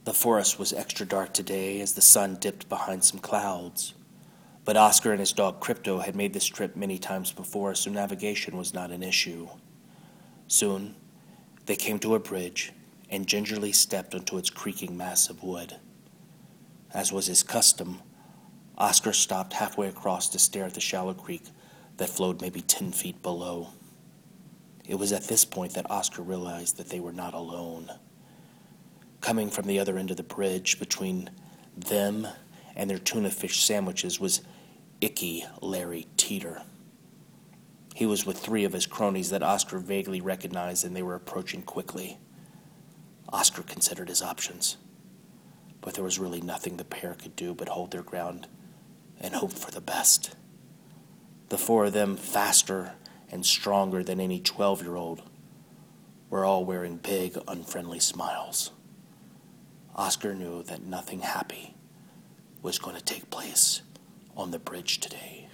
The forest was extra dark today as the sun dipped behind some clouds. But Oscar and his dog Crypto had made this trip many times before, so navigation was not an issue. Soon, they came to a bridge and gingerly stepped onto its creaking mass of wood. As was his custom, Oscar stopped halfway across to stare at the shallow creek that flowed maybe 10 feet below. It was at this point that Oscar realized that they were not alone. Coming from the other end of the bridge between them and their tuna fish sandwiches was Icky Larry Teeter. He was with 3 of his cronies that Oscar vaguely recognized, and they were approaching quickly. Oscar considered his options, but there was really nothing the pair could do but hold their ground and hope for the best. The 4 of them, faster and stronger than any 12-year-old, were all wearing big, unfriendly smiles. Oscar knew that nothing happy was going to take place on the bridge today.